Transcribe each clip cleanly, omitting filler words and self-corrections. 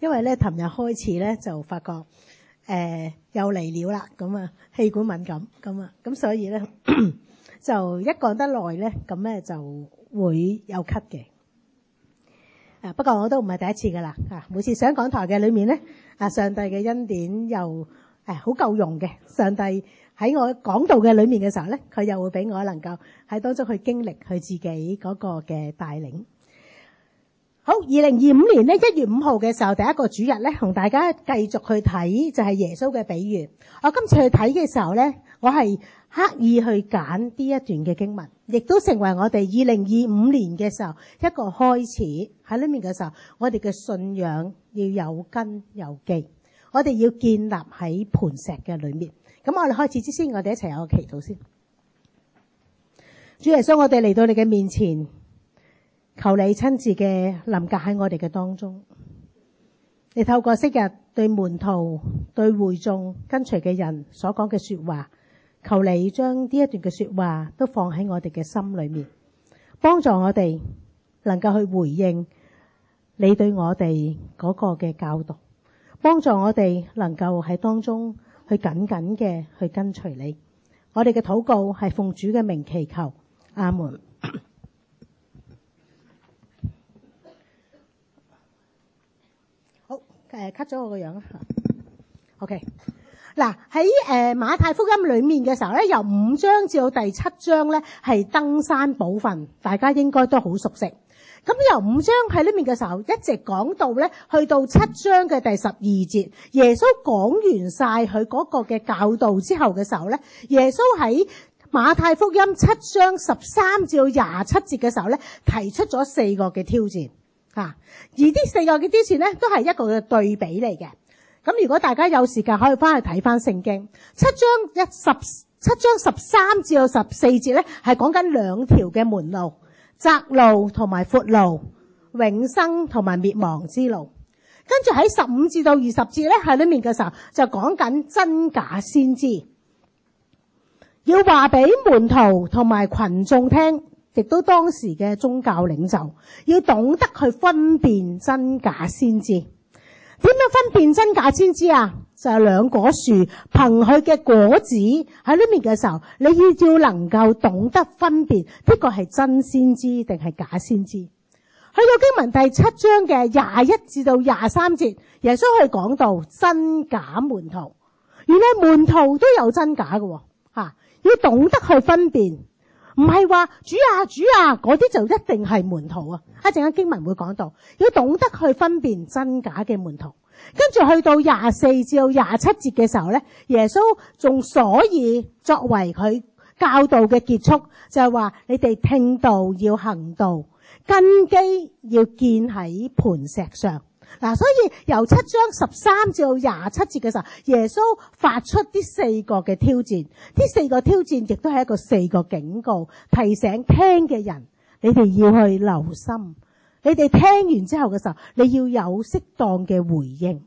因為咧，尋日開始咧就發覺又嚟了啦，咁啊氣管敏感，咁所以咧就一講得耐咧，咁咧就會有咳嘅。不過我都唔係第一次噶啦，每次上講台嘅裏面咧，上帝嘅恩典又好夠用嘅。上帝喺我講道嘅裏面嘅時候咧，佢又會俾我能夠喺當中去經歷佢自己嗰個嘅帶領。好，2025年咧1月5號嘅時候，第一個主日咧，同大家繼續去睇就係耶穌嘅比喻。我今次去睇嘅時候咧，我係刻意去揀呢一段嘅經文，亦都成為我哋2025年嘅時候一個開始。喺裏面嘅時候，我哋嘅信仰要有根有基，我哋要建立喺磐石嘅裏面。咁我哋開始之前，我哋一齊有個祈禱先。主耶穌，我哋嚟到你嘅面前，求你親自嘅臨格喺我哋嘅當中。你透過昔日對門徒、對會眾跟隨嘅人所講嘅說話，求你將呢一段嘅說話都放喺我哋嘅心裏面，幫助我哋能夠去回應你對我哋嗰個嘅教導，幫助我哋能夠喺當中去緊緊嘅去跟隨你。我哋嘅禱告係奉主嘅名祈求，阿門。cut 咗我個樣啦。OK， 嗱喺馬太福音裏面嘅時候咧，由5章至到第7章咧係登山寶訓，大家應該都好熟悉。咁由5章喺呢面嘅時候，一直講到咧，去到7章嘅第12節，耶穌講完晒佢嗰個嘅教導之後嘅時候咧，耶穌喺馬太福音7章13至到27節嘅時候咧，提出咗4個嘅挑戰。而呢4個嘅挑戰咧，都係一個嘅對比嚟嘅。咁如果大家有時間，可以翻去睇翻聖經7章13至到14節咧，係講緊2條嘅門路，窄路同埋闊路，永生同埋滅亡之路。跟住喺15至到20節咧，喺裏面嘅時候就講緊真假先知，要話俾門徒同埋群眾聽。亦都當時嘅宗教領袖要懂得去分辨真假先知。點樣分辨真假先知啊？就係2棵樹憑佢嘅果子喺呢面嘅時候，你要能夠懂得分辨呢個係真先知定係假先知。去到經文第7章嘅21至到23節，耶穌去講到真假門徒。原來門徒都有真假嘅，要懂得去分辨。唔係話主啊嗰啲就一定係門徒啊！一陣間經文會講到，要懂得去分辨真假嘅門徒。跟住去到24至到27節嘅時候咧，耶穌仲所以作為佢教導嘅結束，就係話你哋聽道要行道，根基要建喺磐石上。所以由7章13至到27節嘅時候，耶穌發出呢4個嘅挑戰，呢4個挑戰亦都係一個4個警告，提醒聽嘅人，你哋要去留心，你哋聽完之後嘅時候，你要有適當嘅回應。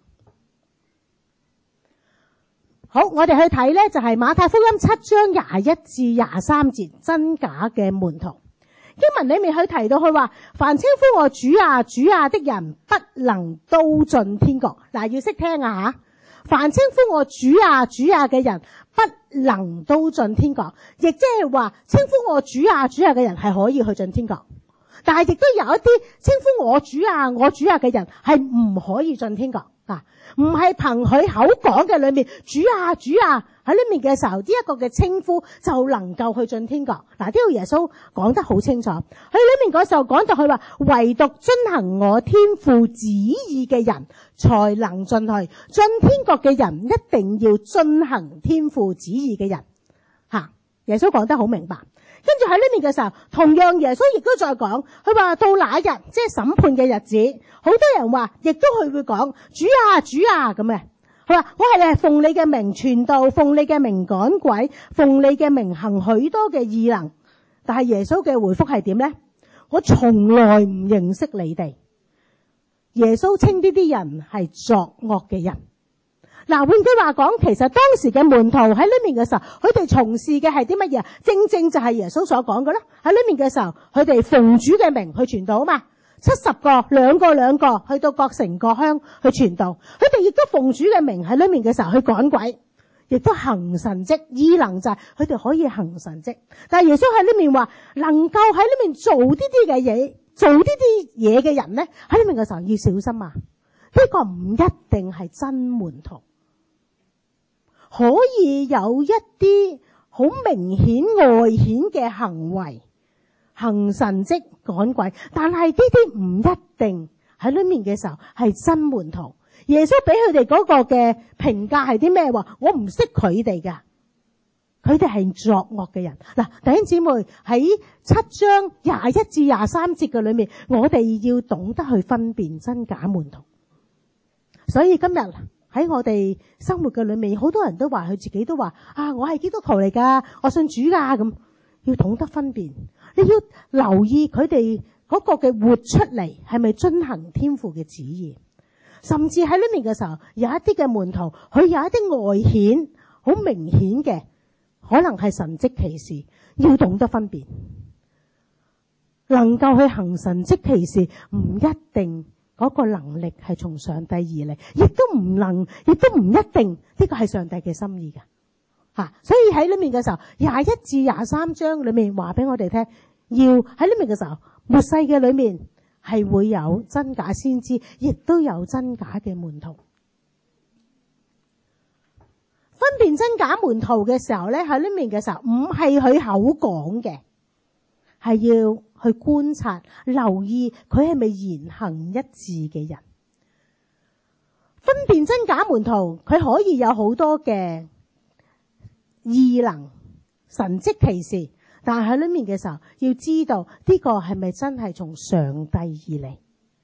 好，我哋去睇呢就係馬太福音7章21至23節，真假嘅門徒。經文裏面佢提到佢話，凡稱呼我主啊主啊的人，不能都進天國。要識聽啊吓！凡稱呼我主啊主啊嘅人，不能都進天國。亦即係話，稱呼我主啊主啊嘅人係可以去進天國，但係亦都有一啲稱呼我主啊嘅人係唔可以進天國。唔係憑佢口講嘅裏面主啊主啊喺裏面嘅時候，呢一個嘅稱呼就能夠去進天國。呢度耶穌講得好清楚，喺裏面嗰時候講到佢話，唯獨遵行我天父旨意嘅人才能進去。進天國嘅人一定要遵行天父旨意嘅人。耶穌講得好明白。跟住喺呢面嘅時候，同樣耶穌亦都再講，佢話到那日，即係審判嘅日子，好多人話，亦都佢會講主啊主啊咁嘅。佢話我係奉你嘅名傳道，奉你嘅名趕鬼，奉你嘅名行許多嘅異能。但係耶穌嘅回覆係點呢？我從來唔認識你哋。耶穌稱呢啲人係作惡嘅人。換句話講，其實當時嘅門徒喺裏面嘅時候，佢哋從事嘅係啲乜嘢？正正就係耶穌所講嘅啦。喺裏面嘅時候，佢哋奉主嘅名去傳道啊嘛。 70個，兩個去到各城各鄉去傳道。佢哋亦都奉主嘅名喺裏面嘅時候去趕鬼，亦都行神蹟，異能就係佢哋可以行神蹟。但係耶穌喺裏面話，能夠喺裏面做呢啲嘅嘢，做呢啲嘢嘅人咧，喺裏面嘅時候要小心啊！呢個唔一定係真門徒，可以有一啲好明顯外顯嘅行為，行神蹟趕鬼，但係呢啲唔一定喺裏面嘅時候係真門徒。耶穌俾佢哋嗰個嘅評價係啲咩？話我唔識佢哋㗎，佢哋係作惡嘅人。嗱，弟兄姊妹，喺7章21至23節嘅裏面，我哋要懂得去分辨真假門徒。所以今日喺我哋生活嘅裏面，好多人都話佢自己都話啊，我係基督徒嚟㗎，我信主㗎，咁要懂得分辨。你要留意佢哋嗰個嘅活出嚟係咪遵行天父嘅旨意。甚至喺裏面嘅時候，有一啲嘅門徒，佢有一啲外顯好明顯嘅，可能係神蹟奇事，要懂得分辨。能夠去行神蹟奇事，唔一定嗰個能力係從上帝而嚟，亦都唔一定呢個係上帝嘅心意㗎。所以喺裏面嘅時候，21至23章裏面話俾我哋聽，要喺裏面嘅時候，末世嘅裏面係會有真假先知，亦都有真假嘅門徒。分辨真假門徒嘅時候咧，喺裏面嘅時候唔係佢口講嘅，係要去觀察、留意佢係咪言行一致嘅人。分辨真假門徒，佢可以有好多嘅異能、神蹟奇事，但係喺裏面嘅時候，要知道呢個係咪真係從上帝而嚟。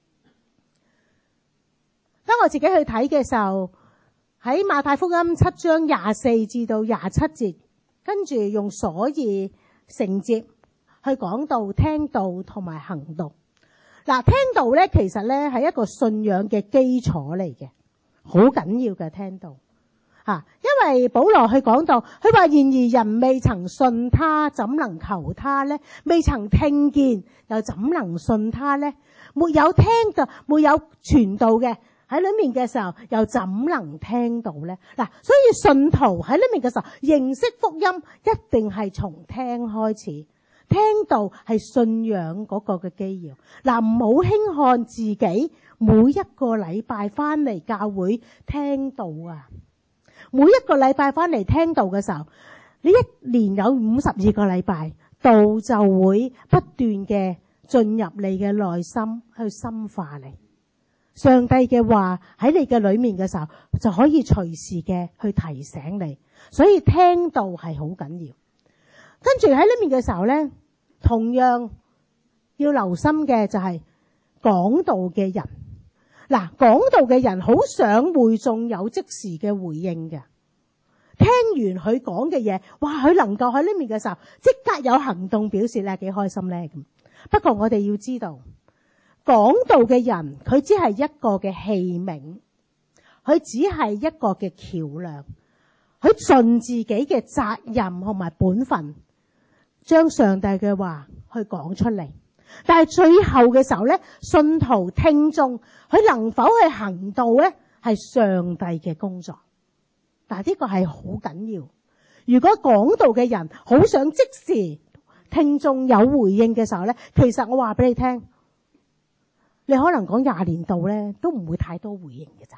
當我自己去睇嘅時候，喺馬太福音7章24至到27節，跟住用所以承接去講到聽道同埋行道。嗱，聽道咧，其實咧係一個信仰嘅基礎嚟嘅，好緊要嘅聽道。因為保羅去講到，佢話然而人未曾信他，怎能求他呢？未曾聽見，又怎能信他呢？沒有聽嘅，沒有傳道嘅喺裏面嘅時候，又怎能聽到呢？嗱，所以信徒喺裏面嘅時候，認識福音一定係從聽開始，聽道係信仰嗰個嘅基要。嗱，唔好輕看自己每一個禮拜翻嚟教會聽道啊！每一個禮拜翻嚟聽道嘅時候，你一年有52個禮拜，道就會不斷嘅進入你嘅內心去深化你。上帝嘅話喺你嘅裏面嘅時候，就可以隨時嘅去提醒你。所以聽道係好緊要。跟住喺裏面嘅時候咧，同樣要留心嘅就係講道嘅人。嗱，講道嘅人好想會眾有即時嘅回應嘅，聽完佢講嘅嘢，哇！佢能夠喺呢面嘅時候即刻有行動表示咧，幾開心咧咁。不過我哋要知道，講道嘅人佢只係一個嘅器皿，佢只係一個嘅橋梁，佢盡自己嘅責任同埋本分，將上帝嘅話去講出嚟。但係最後嘅時候咧，信徒聽眾佢能否去行道咧，係上帝嘅工作。但係呢個係好緊要。如果講道嘅人好想即時聽眾有回應嘅時候咧，其實我話俾你聽，你可能講20年道咧，都唔會太多回應嘅咋。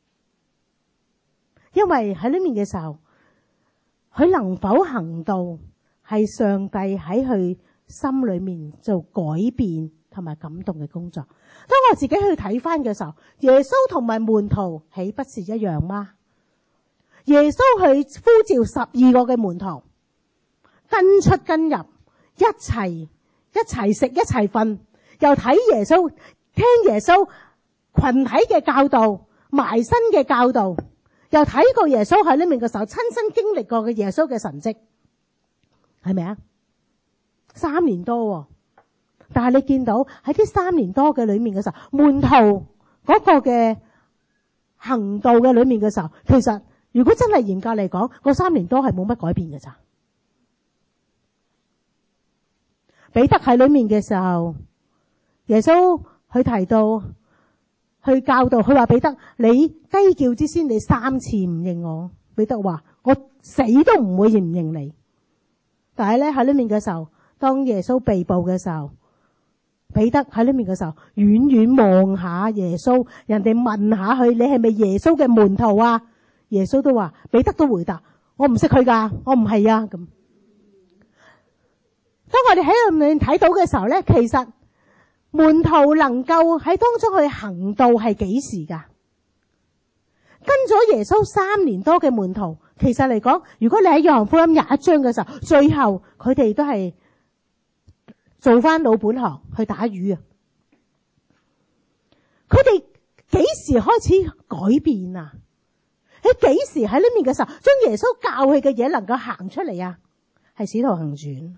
因為喺呢面嘅時候，佢能否行道係上帝喺佢心裏面做改變同埋感動嘅工作。當我自己去睇翻嘅時候，耶穌同埋門徒豈不是一樣嗎？耶穌去呼召12個嘅門徒，跟出跟入，一齊食一齊瞓，又睇耶穌，聽耶穌群體嘅教導，埋身嘅教導，又睇過耶穌喺呢面嘅時候親身經歷過嘅耶穌嘅神蹟，係咪啊？3年多，但係你見到喺啲3年多嘅裏面嘅時候，門徒嗰個嘅行道嘅裏面嘅時候，其實如果真係嚴格嚟講，嗰3年多係冇乜改變嘅咋。彼得喺裏面嘅時候，耶穌佢提到去教導，佢話彼得，你雞叫之先，你3次唔認我。彼得話我死都唔會唔認你。但係咧喺呢面嘅時候，當耶穌被捕嘅時候，彼得喺呢面嘅時候，遠遠望下耶穌，人哋問下佢，你係咪耶穌嘅門徒啊？耶穌都話，彼得都回答，我唔識佢噶，我唔係啊。咁當我哋喺入面睇到嘅時候咧，其實門徒能夠喺當中去行道係幾時噶？跟咗耶穌3年多嘅門徒，其實嚟講，如果你喺約翰福音21章嘅時候，最後佢哋都係做翻老本行去打魚啊！佢哋幾時開始改變啊？喺幾時喺呢面嘅時候，將耶穌教佢嘅嘢能夠行出嚟啊？係使徒行傳，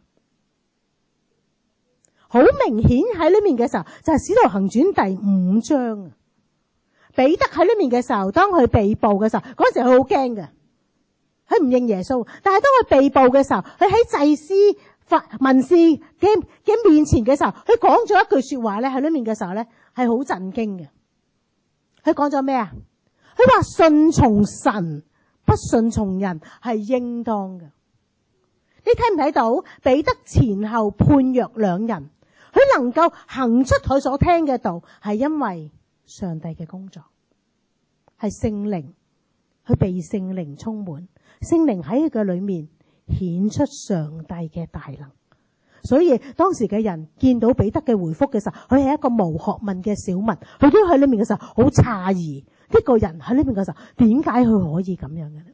好明顯喺呢面嘅時候就係使徒行傳第5章啊！彼得喺呢面嘅時候，當佢被捕嘅時候，嗰時佢好驚嘅，佢唔認耶穌。但係當佢被捕嘅時候，佢喺祭司、文士嘅面前嘅時候，佢講咗一句說話咧，喺呢面嘅時候咧係好震驚嘅。佢講咗咩啊？佢話順從神，不順從人係應當嘅。你睇唔睇到彼得前後判若兩人？佢能夠行出佢所聽嘅道，係因為上帝嘅工作，係聖靈，佢被聖靈充滿，聖靈喺佢嘅裏面顯出上帝嘅大能。所以當時嘅人見到彼得嘅回覆嘅時候，佢係一個無學問嘅小民，佢都喺裏面嘅時候好詫異，呢個人喺裏面嘅時候點解佢可以咁樣嘅呢？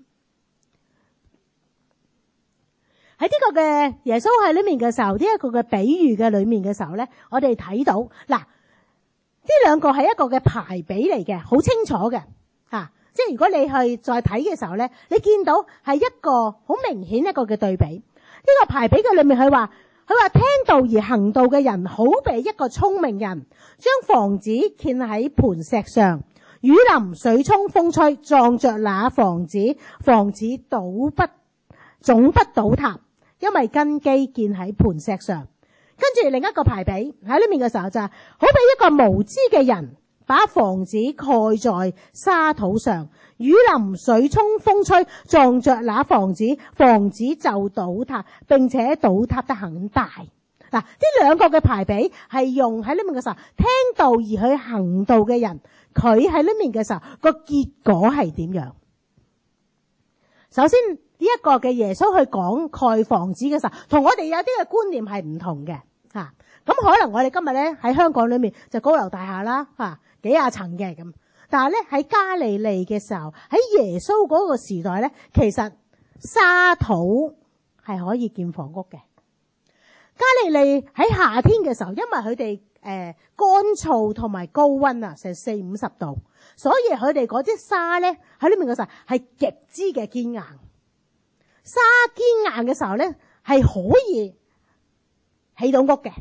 喺呢個嘅耶穌喺裏面嘅時候，呢一個嘅比喻嘅裏面嘅時候咧，我哋睇到嗱，呢兩個係一個嘅排比嚟嘅，好清楚嘅吓。即係如果你去再睇嘅時候咧，你見到係一個好明顯一個嘅對比。呢個排比嘅裏面佢話聽道而行道嘅人，好比一個聰明人，將房子建喺磐石上，雨淋水沖風吹，撞着那房子，房子總不倒塌，因為根基建喺磐石上。跟住另一個排比喺呢面嘅時候就係好比一個無知嘅人，把房子蓋在沙土上，雨淋水沖風吹，撞着那房子，房子就倒塌，並且倒塌得很大。嗱，呢兩個嘅排比係用喺呢面嘅時候，聽道而去行道嘅人，佢喺呢面嘅時候個結果係點樣？首先呢一個嘅耶穌去講蓋房子嘅時候，同我哋有啲嘅觀念係唔同嘅吓。咁可能我哋今日咧喺香港裏面就高樓大廈啦吓，幾廿層嘅咁。但係咧喺加利利嘅時候，喺耶穌嗰個時代咧，其實沙土係可以建房屋嘅。加利利喺夏天嘅時候，因為佢哋乾燥同埋高溫啊，成40-50度，所以佢哋嗰啲沙咧喺呢面嘅時候係極之嘅堅硬。沙堅硬嘅時候咧係可以起到屋嘅，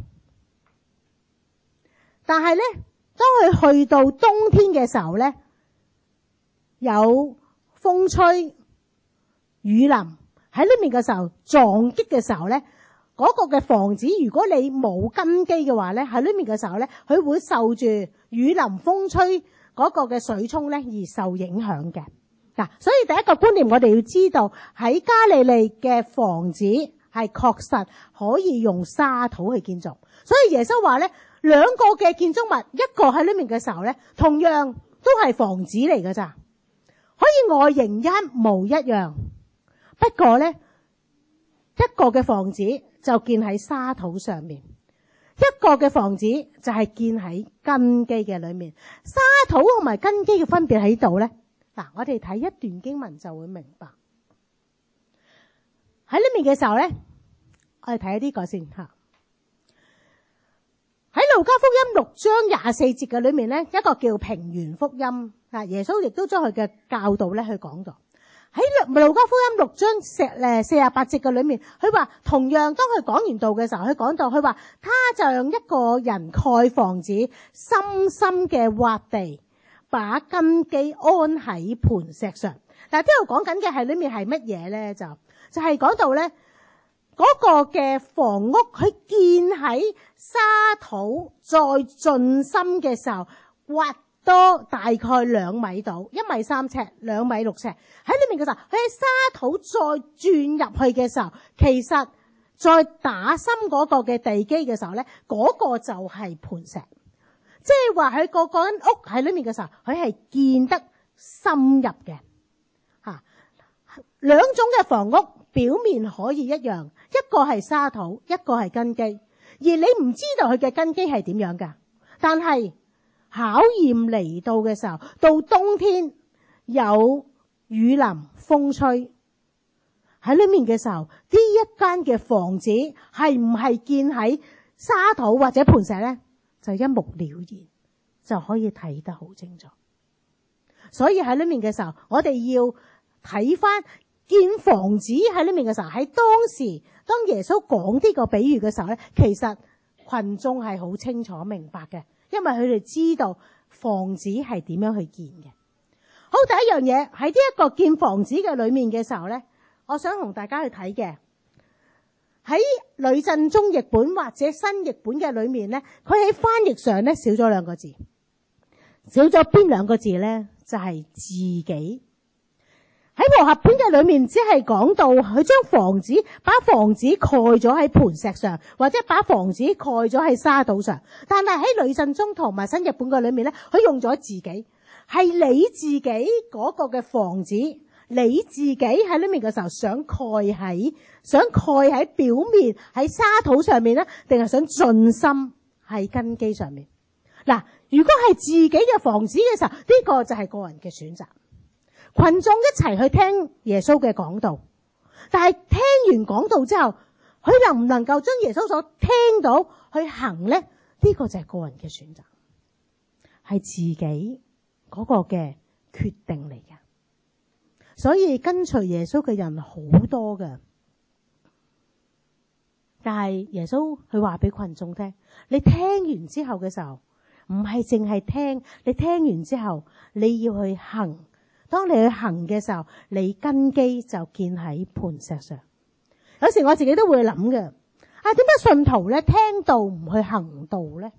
但係咧當佢去到冬天嘅時候咧，有風吹雨淋喺呢面嘅時候，撞擊嘅時候咧，嗰個嘅房子如果你冇根基嘅話咧，喺呢面嘅時候咧，佢會受住雨淋風吹嗰個嘅水沖咧而受影響嘅。嗱，所以第一個觀念我哋要知道，喺加利利嘅房子係確實可以用沙土去建造。所以耶穌話咧，兩個嘅建築物，一個喺呢面嘅時候咧，同樣都係房子嚟㗎咋，可以外形一模一樣。不過咧，一個嘅房子就建喺沙土上面，一個嘅房子就係建喺根基嘅裏面。沙土同埋根基嘅分別喺度咧。嗱，我哋睇一段經文就會明白。喺呢面嘅時候咧，我哋睇呢個先吓。喺路加福音6章24節嘅裏面咧，一個叫平原福音啊，耶穌亦都將佢嘅教導咧去講到。喺路加福音6章48節嘅裏面，佢話同樣當佢講完道嘅時候，佢講到佢話他像一個人蓋房子，深深嘅挖地，把根基安喺磐石上。嗱，呢度講緊嘅係裏面係乜嘢咧？就係講到咧， 嗰個嘅房屋，佢建喺沙土再盡心嘅時候，挖多大概2米度，1米3尺，2米6尺。喺裏面嘅時候，佢喺沙土再轉入去嘅時候，其實再打深嗰個嘅地基嘅時候咧，嗰個就係磐石。即係話佢個間屋喺裏面嘅時候，佢係建得深入嘅。兩種嘅房屋表面可以一樣，一個係沙土，一個係根基，而你唔知道佢嘅根基係點樣噶。但係考驗嚟到嘅時候，到冬天有雨淋風吹喺裏面嘅時候，呢一間嘅房子係唔係建喺沙土或者磐石呢？就一目了然，就可以睇得好清楚。所以喺裏面嘅時候，我哋要睇翻建房子喺裏面嘅時候，喺當時當耶穌講呢個比喻嘅時候咧，其實群眾係好清楚明白嘅，因為佢哋知道房子係點樣去建嘅。好，第一樣嘢喺呢一個建房子嘅裏面嘅時候咧，我想同大家去睇嘅喺呂振中譯本或者新譯本嘅裏面咧，佢喺翻譯上咧少咗2個字，少咗邊2個字咧？就係自己。喺和合本嘅裏面，只係講到佢將把房子蓋咗喺磐石上，或者把房子蓋咗喺沙土上。但係喺呂振中同埋新譯本嘅裏面咧，佢用咗自己，係你自己嗰個嘅房子，你自己喺裏面嘅時候想蓋喺表面喺沙土上面咧，定係想盡心喺根基上面？嗱，如果係自己嘅房子嘅時候，呢個就係個人嘅選擇。群眾一齊去聽耶穌嘅講道，但係聽完講道之後，佢能唔能夠將耶穌所聽到去行呢？呢個就係個人嘅選擇，係自己嗰個嘅決定嚟嘅。所以跟隨耶穌嘅人好多㗎，但係耶穌佢話俾群眾聽，你聽完之後嘅時候，唔係淨係聽，你聽完之後你要去行。當你去行嘅時候，你根基就建喺磐石上。有時我自己都會諗嘅，點解信徒咧聽道唔去行道咧？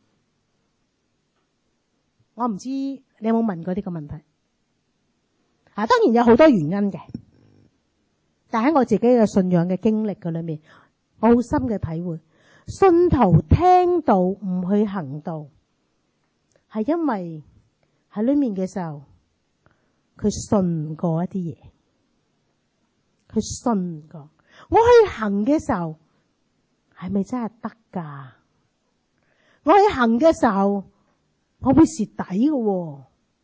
我唔知你有冇問過呢個問題。當然有好多原因嘅，但喺我自己嘅信仰嘅經歷嘅裏面，我好深嘅體會，信徒聽道唔去行道，係因為喺裏面嘅時候，佢信唔過一啲嘢，佢信唔過。我去行嘅時候，係咪真係得㗎？我去行嘅時候，我會蝕底嘅，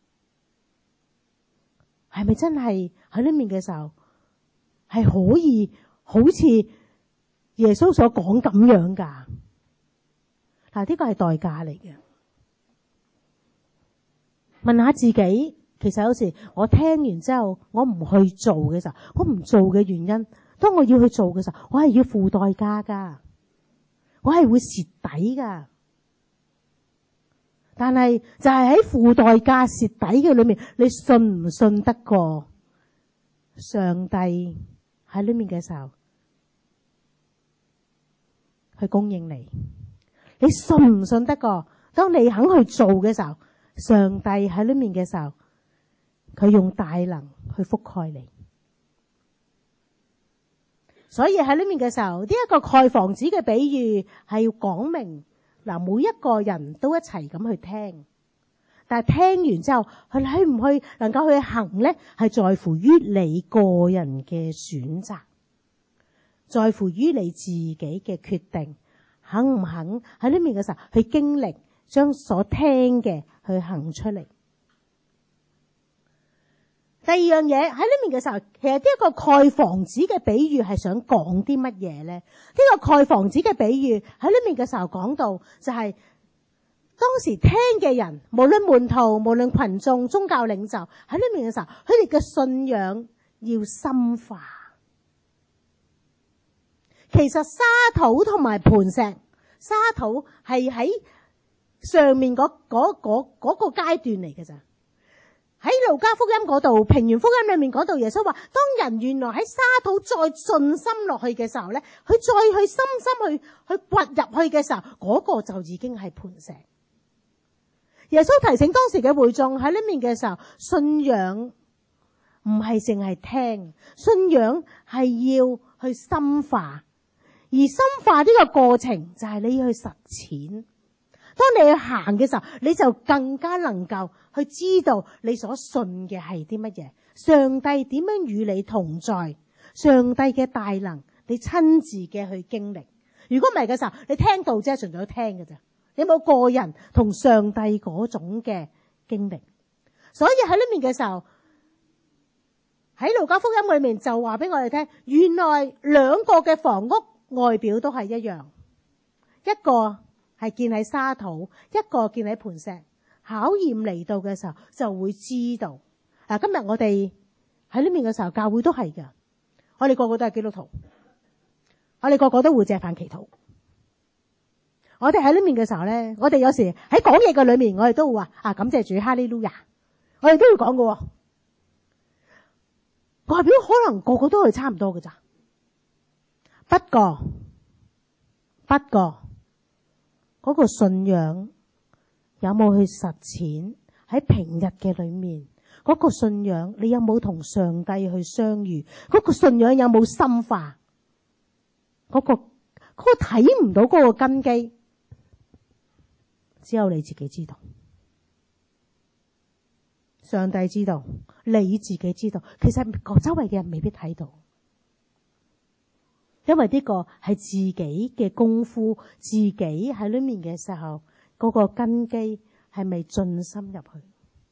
係咪真係喺裏面嘅時候，係可以好似耶穌所講咁樣㗎？嗱，呢個係代價嚟嘅。問下自己。其實有時我聽完之後，我唔去做嘅時候，我唔做嘅原因，當我要去做嘅時候，我係要付代價㗎，我係會蝕底㗎。但係就係喺付代價蝕底嘅裏面，你信唔信得過上帝喺裏面嘅時候去供應你？你信唔信得過？當你肯去做嘅時候，上帝喺裏面嘅時候，佢用大能去覆蓋你。所以喺裏面嘅時候，呢一個蓋房子嘅比喻係要講明嗱，每一個人都一齊咁去聽，但係聽完之後，佢去唔去能夠去行呢？係在乎於你個人嘅選擇，在乎於你自己嘅決定，肯唔肯喺裏面嘅時候去經歷，將所聽嘅去行出嚟。第二樣嘢喺裏面嘅時候，其實呢一個蓋房子嘅比喻係想講啲乜嘢咧？呢個蓋房子嘅比喻喺裏面嘅時候講到，就係當時聽嘅人，無論門徒、無論群眾、宗教領袖喺裏面嘅時候，佢哋嘅信仰要深化。其實沙土同埋磐石，沙土係喺上面嗰個階段嚟嘅咋。 喺路加福音嗰度，平原福音裏面講到耶穌話，當人原來喺沙土再盡心落去嘅時候咧，佢再去深深去掘入去嘅時候，嗰個就已經係磐石。耶穌提醒當時嘅會眾喺呢面嘅時候，信仰唔係淨係聽，信仰係要去深化，而深化呢個過程就係你要去實踐。當你去行嘅時候，你就更加能夠去知道你所信嘅係啲乜嘢，上帝點樣與你同在，上帝嘅大能你親自嘅去經歷。如果唔係嘅時候，你聽到啫，純粹聽嘅啫，你冇個人同上帝嗰種嘅經歷。所以喺呢面嘅時候，喺路加福音裏面就話俾我哋聽，原來兩個嘅房屋外表都係一樣，一個係建喺沙土，一個建喺磐石。考驗嚟到嘅時候就會知道。嗱，今日我哋喺呢面嘅時候，教會都係㗎，我哋個個都係基督徒，我哋個個都會借飯祈禱。我哋喺呢面嘅時候咧，我哋有時喺講嘢嘅裏面，我哋都會話感謝主，哈利路亞，我哋都會講嘅。外表可能個個都係差唔多嘅咋，不過嗰個信仰有冇去實踐喺平日嘅裏面？嗰個信仰你有冇同上帝去相遇？嗰個信仰有冇深化？嗰個睇唔到嗰個根基，只有你自己知道，上帝知道，你自己知道。其實周圍嘅人未必睇到，因為呢個係自己嘅功夫，自己喺裏面嘅時候，嗰個根基係咪盡心入去？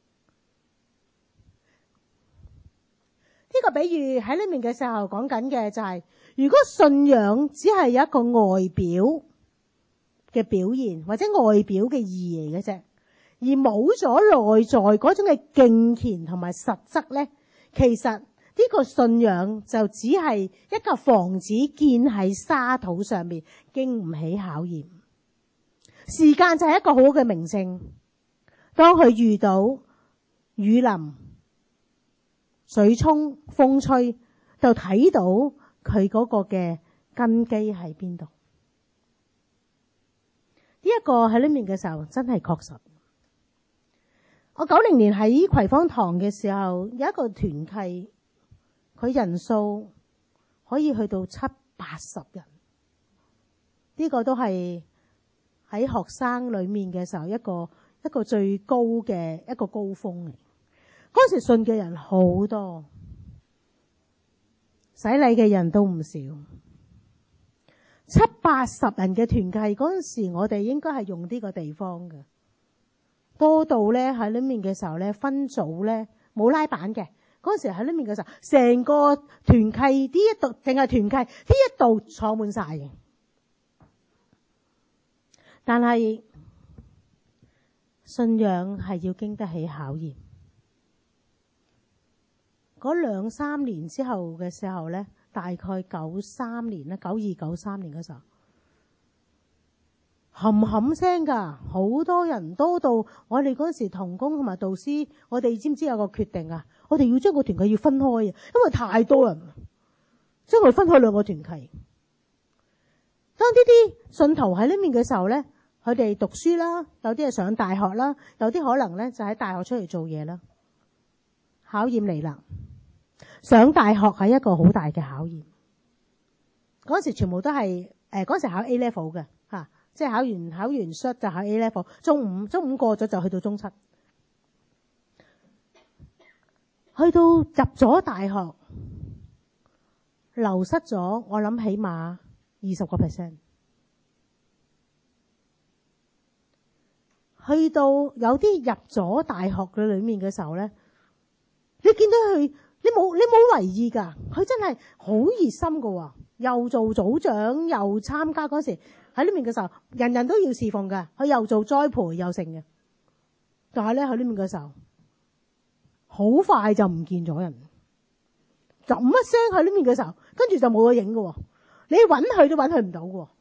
呢個比喻喺裏面嘅時候講緊嘅就係，如果信仰只係有一個外表嘅表現或者外表嘅意義嚟嘅啫，而冇咗內在嗰種嘅敬虔同埋實質咧，其實呢個信仰就只係一個房子建喺沙土上面，經唔起考驗。時間就係一個好好嘅明證，當佢遇到雨淋、水沖、風吹，就睇到佢嗰個嘅根基喺邊度。呢一個喺裏面嘅時候真係確實。我90年喺葵芳堂嘅時候，有一個團契，佢人數可以去到70-80人，呢個都係喺學生裏面嘅時候一個最高嘅一個高峰嚟。嗰時信嘅人好多，洗禮嘅人都唔少。70-80人嘅團契嗰陣時，我哋應該係用呢個地方嘅，多到咧喺裏面嘅時候咧分組咧冇拉板嘅。嗰陣時喺裏面嘅時候，成個團契呢一度淨係團契呢一度坐滿晒嘅。但係信仰係要經得起考驗。嗰2-3年之後嘅時候咧，大概93年啦，92、93年嘅時候，冚冚聲噶，好多人，多到我哋嗰時同工同埋導師，我哋知唔知有個決定啊？我哋要將個團契要分開啊，因為太多人，將佢分開2個團契。當呢啲信徒喺呢面嘅時候咧，佢哋讀書啦，有啲係上大學啦，有啲可能咧就喺大學出嚟做嘢啦。考驗嚟啦，上大學係一個好大嘅考驗。嗰時全部都係嗰時考 A level 嘅吓，即係考完 Cert 就考 A level， 中五過咗就去到中7，去到入咗大學，流失咗我諗起碼20%。去到有啲入咗大學嘅裏面嘅時候咧，你見到佢，你冇為意噶，佢真係好熱心噶，又做組長，又參加嗰時喺呢面嘅時候，人人都要侍奉噶，佢又做栽培又成嘅。但係咧喺呢面嘅時候，好快就唔見咗人，就一聲喺呢面嘅時候，跟住就冇個影噶，你揾佢都揾佢唔到噶。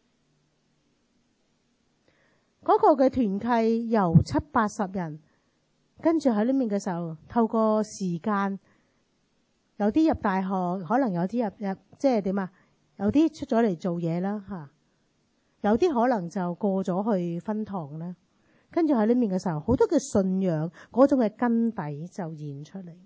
嗰個嘅團契由70-80人跟住喺裏面嘅時候，透過時間，有啲入大學，可能有啲入即係點啊？有啲出咗嚟做嘢啦吓，有啲可能就過咗去分堂啦。跟住喺裏面嘅時候，好多嘅信仰嗰種嘅根底就現出嚟。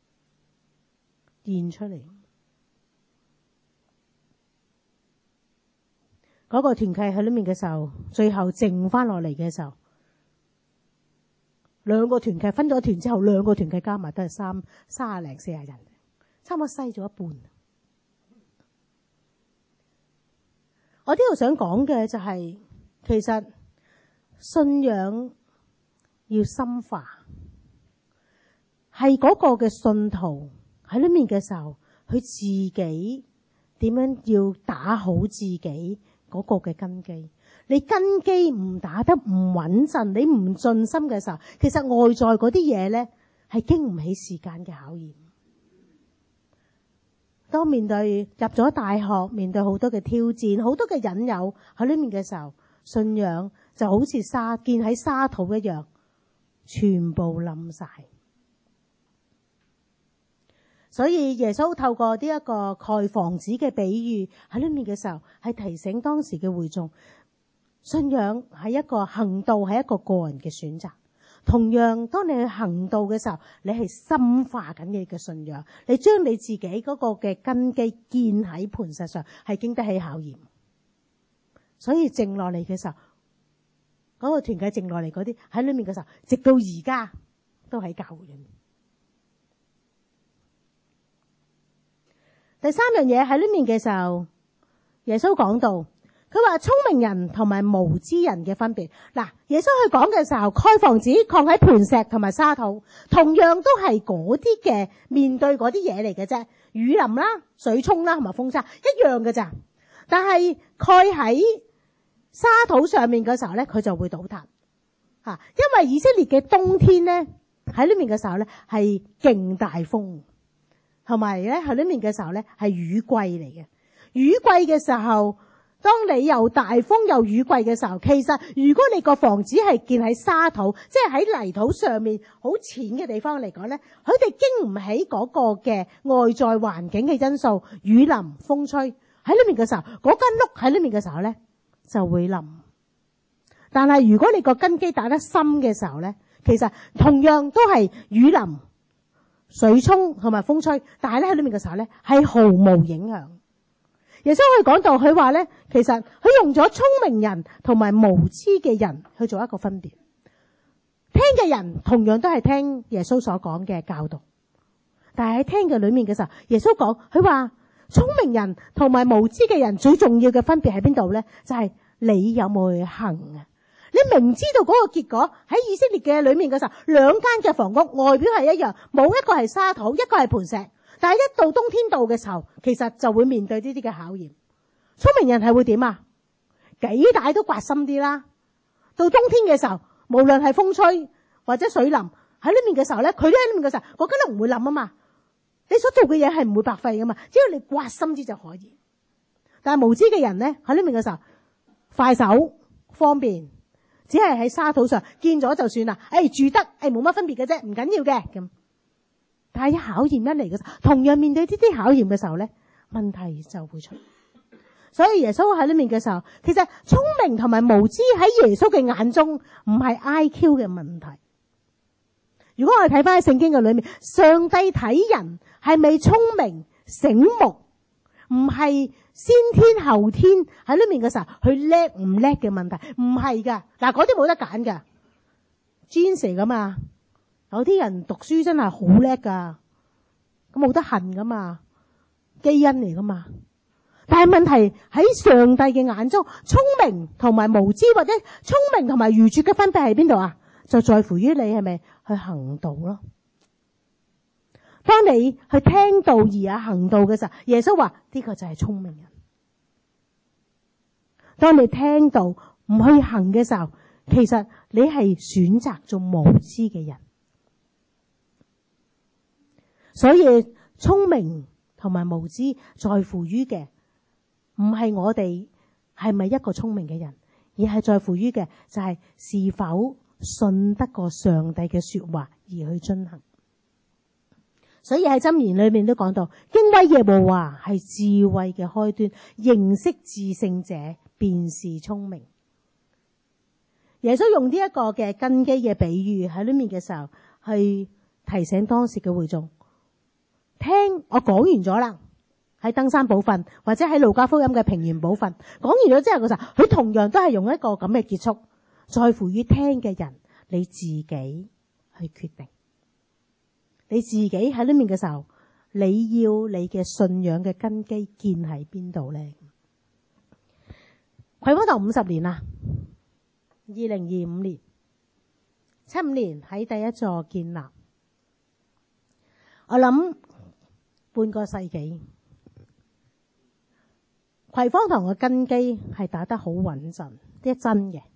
嗰個團契喺裏面嘅時候，最後剩翻落嚟嘅時候，2個團契分咗團之後，2個團契加埋都係30零40人，差唔多篩咗一半。我呢度想講嘅就係，其實信仰要深化，係嗰個嘅信徒喺裏面嘅時候，佢自己點樣要打好自己嗰個嘅根基。你根基唔打得唔穩陣，你唔盡心嘅時候，其實外在嗰啲嘢咧係經唔起時間嘅考驗。當面對入咗大學，面對好多嘅挑戰，好多嘅引誘喺裏面嘅時候，信仰就好似建喺沙土一樣，全部冧晒。所以耶穌透過呢一個蓋房子嘅比喻喺裏面嘅時候，係提醒當時嘅會眾，信仰係一個行道，係一個個人嘅選擇。同樣，當你去行道嘅時候，你係深化緊你嘅信仰，你將你自己嗰個嘅根基建喺磐石上，係經得起考驗。所以靜落嚟嘅時候，嗰個團契靜落嚟嗰啲喺裏面嘅時候，直到而家都喺教會裏面。第三樣嘢喺裏面嘅時候，耶穌講到，佢話聰明人同埋無知人嘅分別。嗱，耶穌去講嘅時候，蓋房子抗喺磐石同埋沙土，同樣都係嗰啲嘅面對嗰啲嘢嚟嘅啫，雨淋啦、水沖啦同埋風沙一樣嘅咋。但係蓋喺沙土上面嘅時候咧，佢就會倒塌吓，因為以色列嘅冬天咧喺裏面嘅時候咧係勁大風，同埋咧喺裏面嘅時候咧係雨季嚟嘅。雨季嘅時候，當你又大風又雨季嘅時候，其實如果你個房子係建喺沙土，即係喺泥土上面好淺嘅地方嚟講咧，佢哋經唔起嗰個嘅外在環境嘅因素，雨淋風吹喺裏面嘅時候，嗰間屋喺裏面嘅時候咧就會冧。但係如果你個根基打得深嘅時候咧，其實同樣都係雨淋、水沖同埋風吹，但係咧喺裏面嘅時候咧係毫無影響。耶穌去講到，佢話咧，其實佢用咗聰明人同埋無知嘅人去做一個分別。聽嘅人同樣都係聽耶穌所講嘅教導，但係喺聽嘅裏面嘅時候，耶穌講，佢話聰明人同埋無知嘅人最重要嘅分別喺邊度咧？就係你有冇去行啊？你明知道嗰個結果喺以色列嘅裏面嘅時候，兩間嘅房屋外表係一樣，冇一個係沙土，一個係磐石。但係一到冬天到嘅時候，其實就會面對呢啲嘅考驗。聰明人係會點啊？幾大都刮深啲啦。到冬天嘅時候，無論係風吹或者水淋喺裏面嘅時候咧，佢都喺裏面嘅時候，嗰間屋唔會冧啊嘛。你所做嘅嘢係唔會白費噶嘛，只要你刮深啲就可以。但係無知嘅人咧喺裏面嘅時候，快手方便，只係喺沙土上見咗就算啦。住得冇乜分別嘅啫，唔緊要嘅咁。但係考驗一嚟嘅時候，同樣面對呢啲考驗嘅時候咧，問題就會出。所以耶穌喺裏面嘅時候，其實聰明同埋無知喺耶穌嘅眼中唔係 IQ 嘅問題。如果我哋睇翻喺聖經嘅裏面，上帝睇人係咪聰明醒目，唔係先天後天喺裏面嘅時候，佢叻唔叻嘅問題，唔係噶。嗱，嗰啲冇得揀噶 ，genes 噶嘛。有啲人讀書真係好叻噶，咁冇得恨噶嘛，基因嚟噶嘛。但係問題喺上帝嘅眼中，聰明同埋無知或者聰明同埋愚拙嘅分別喺邊度啊？就在乎於你係咪去行道咯。當你去聽道而有行道嘅時候，耶穌話呢個就係聰明人。當你聽道唔去行嘅時候，其實你係選擇做無知嘅人。所以聰明同埋無知在乎於嘅唔係我哋係咪一個聰明嘅人，而係在乎於嘅就係是否信得過上帝嘅說話， 而去遵行。所以喺箴言裏面都講到，敬畏耶和華係智慧嘅開端，認識至聖者便是聰明。耶穌用呢一個嘅根基嘅比喻喺裏面嘅時候，去提醒當時嘅會眾，聽我講完咗啦，喺登山寶訓或者喺路加福音嘅平原寶訓講完咗之後嘅時候，佢同樣都係用一個咁嘅結束，在乎於聽嘅人你自己去決定。你自己喺裏面嘅時候，你要你嘅信仰嘅根基建喺邊度呢？葵芳堂50年啦，2025年75年喺第一座建立，我諗半個世紀。葵芳堂嘅根基係打得好穩陣，啲真嘅。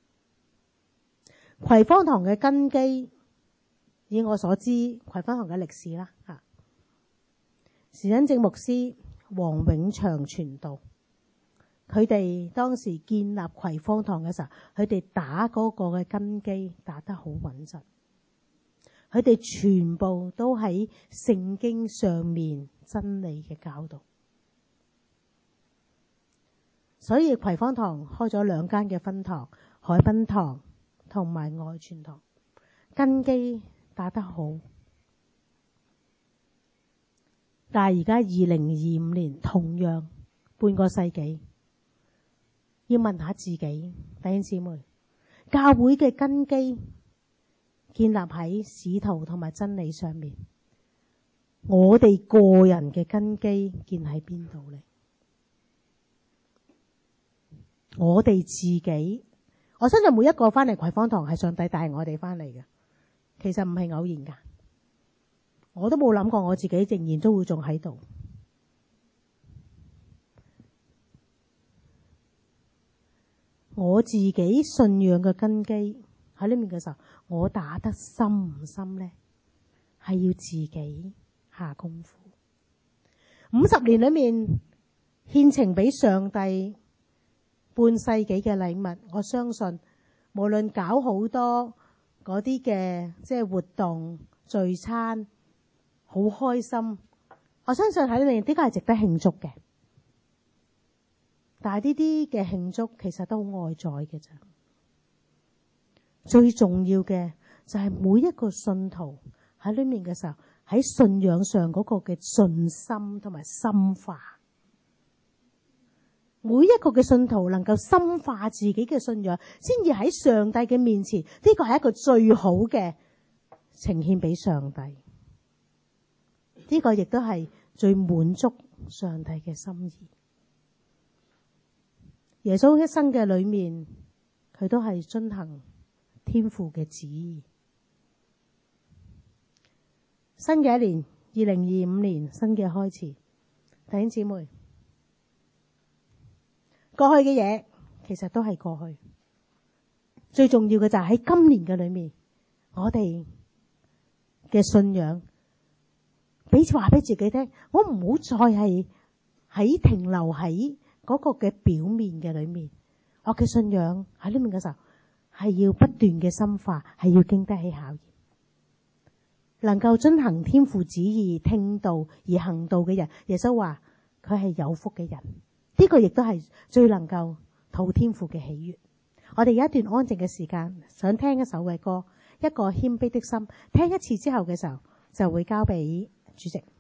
葵芳堂嘅根基，以我所知，葵芳堂嘅歷史啦，時恩正牧師、黃永祥傳道，佢哋當時建立葵芳堂嘅時候，佢哋打嗰個嘅根基打得好穩陣，佢哋全部都喺聖經上面真理嘅教導。所以葵芳堂開咗2間嘅分堂，海濱堂同埋愛全堂，根基打得好。但係而家2025年，同樣半個世紀，要問下自己，弟兄姊妹，教會嘅根基建立喺使徒同埋真理上面，我哋個人嘅根基建喺邊度呢？我哋自己，我相信每一個翻嚟葵芳堂係上帝帶我哋翻嚟嘅，其實唔係偶然噶。我都冇諗過我自己仍然都會仲喺度。我自己信仰嘅根基喺呢面嘅時候，我打得深唔深呢？係要自己下功夫。50年裏面獻呈俾上帝半世紀嘅禮物，我相信無論搞好多嗰啲嘅即係活動聚餐，好開心，我相信喺裏面呢個係值得慶祝嘅。但係呢啲嘅慶祝其實都好外在嘅咋，最重要嘅就係每一個信徒喺裏面嘅時候，喺信仰上嗰個嘅信心同埋深化。每一個嘅信徒能夠深化自己嘅信仰，先至喺上帝嘅面前，呢個係一個最好嘅呈獻俾上帝。呢個亦都係最滿足上帝嘅心意。耶穌一生嘅裏面，佢都係遵行天父嘅旨意。新嘅一年2025年，新嘅開始，弟兄姊妹，過去嘅嘢其實都係過去，最重要嘅就係喺今年嘅裏面，我哋嘅信仰彼此話俾自己聽，我唔好再係喺停留喺嗰個嘅表面嘅裏面，我嘅信仰喺裏面嘅時候係要不斷嘅深化，係要經得起考驗。能夠遵行天父旨意、聽道而行道嘅人，耶穌話佢係有福嘅人。呢個亦都係最能夠討天父嘅喜悅。我哋有一段安靜嘅時間，想聽一首嘅歌，一個謙卑的心。聽一次之後嘅時候，就會交俾主席。